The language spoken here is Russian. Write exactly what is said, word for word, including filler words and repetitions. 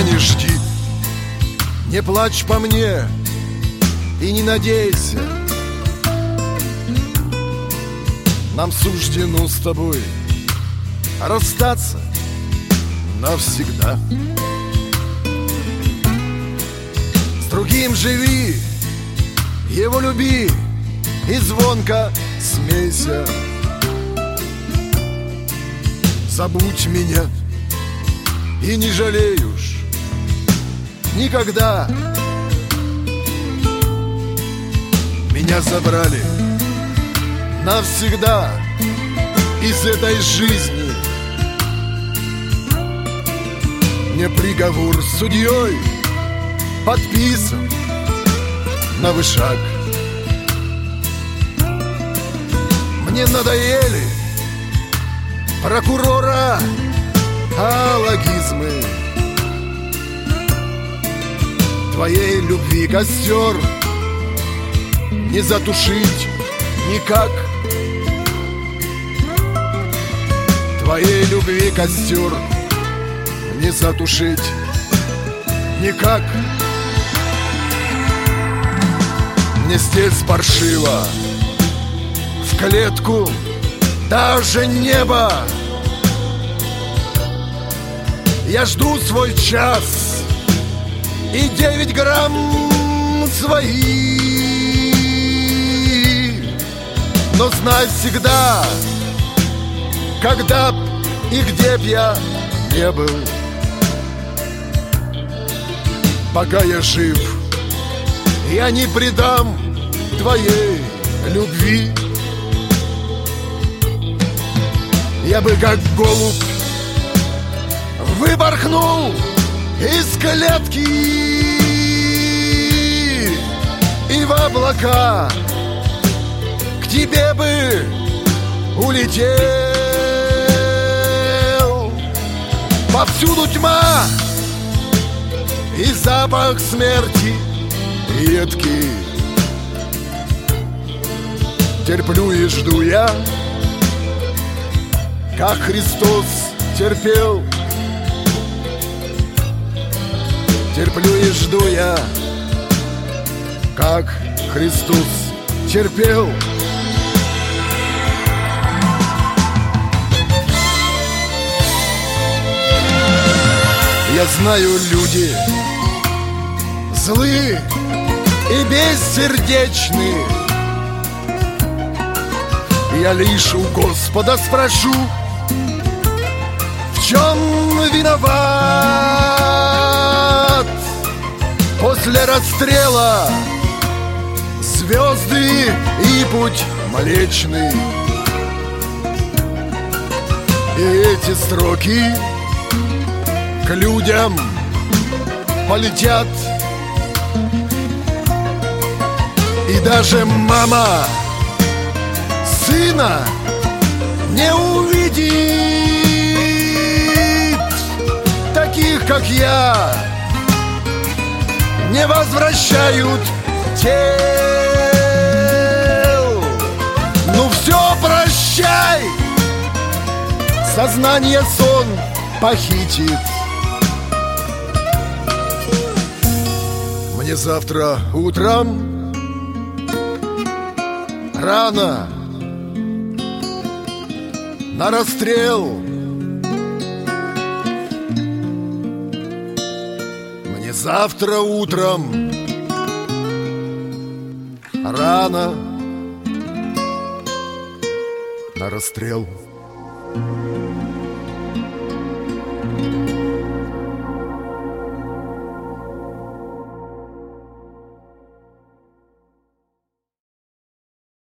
не жди, не плачь по мне и не надейся. Нам суждено с тобой расстаться навсегда. С другим живи, его люби и звонко смейся. Забудь меня и не жалеешь никогда. Меня забрали навсегда из этой жизни. Мне приговор с судьей подписан на вышаг. Мне надоели прокурора алогизмы. Твоей любви костер не затушить никак. Твоей любви костер не затушить никак. Мне здесь паршиво, в клетку даже небо. Я жду свой час и девять грамм свои. Но знай всегда, когда б и где б я не был, пока я жив, я не предам твоей любви. Я бы как голубь выпорхнул из клетки и в облака к тебе бы улетел. Повсюду тьма и запах смерти едкий. Терплю и жду я, как Христос терпел. Терплю и жду я, как Христос терпел. Я знаю, люди злые и бессердечные. Я лишь у Господа спрошу, в чем виноват. После расстрела звезды и путь Млечный. И эти строки к людям полетят. И даже мама сына не увидит. Таких, как я, не возвращают тел. Ну все, прощай, сознание сон похитит. Мне завтра утром рано на расстрел. Мне завтра утром рано на расстрел.